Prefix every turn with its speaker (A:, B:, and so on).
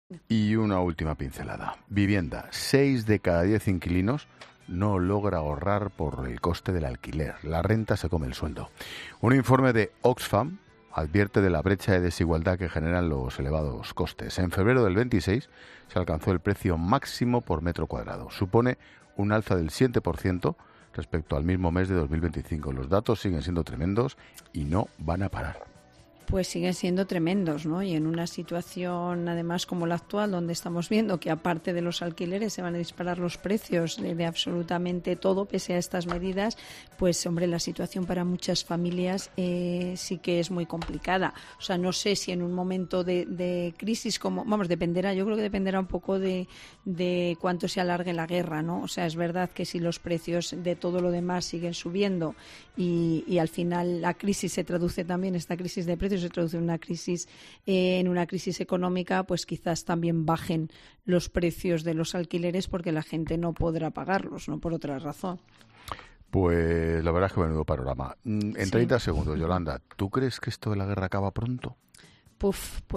A: Y una última pincelada. Vivienda. 6 de cada 10 inquilinos no logra ahorrar por el coste del alquiler. La renta se come el sueldo. Un informe de Oxfam advierte de la brecha de desigualdad que generan los elevados costes. En febrero del 26 se alcanzó el precio máximo por metro cuadrado. Supone un alza del 7% respecto al mismo mes de 2025. Los datos siguen siendo tremendos y no van a parar.
B: Pues siguen siendo tremendos, ¿no? Y en una situación, además, como la actual, donde estamos viendo que aparte de los alquileres se van a disparar los precios de absolutamente todo, pese a estas medidas, pues, hombre, la situación para muchas familias sí que es muy complicada. O sea, no sé si en un momento de crisis, como, vamos, dependerá, yo creo que dependerá un poco de cuánto se alargue la guerra, ¿no? O sea, es verdad que si los precios de todo lo demás siguen subiendo y al final la crisis se traduce también, esta crisis de precios, se traduce en una crisis económica, pues quizás también bajen los precios de los alquileres porque la gente no podrá pagarlos, no por otra razón.
A: Pues la verdad es que menudo panorama. En
B: Sí.
A: 30 segundos, Yolanda, ¿tú crees que esto de la guerra acaba pronto?
B: Pues